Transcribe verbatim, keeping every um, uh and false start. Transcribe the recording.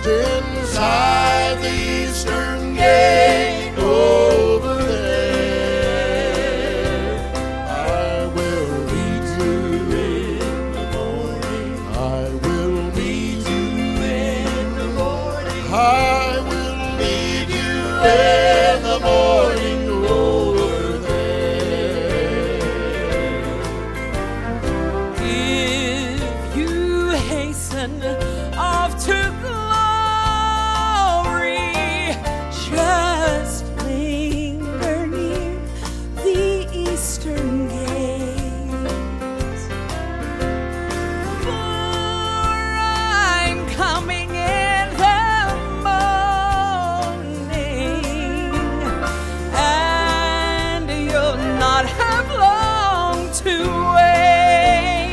inside the eastern gate over there. I will meet you in the morning. I will meet you in the morning. I will meet you in the morning over there. If you hasten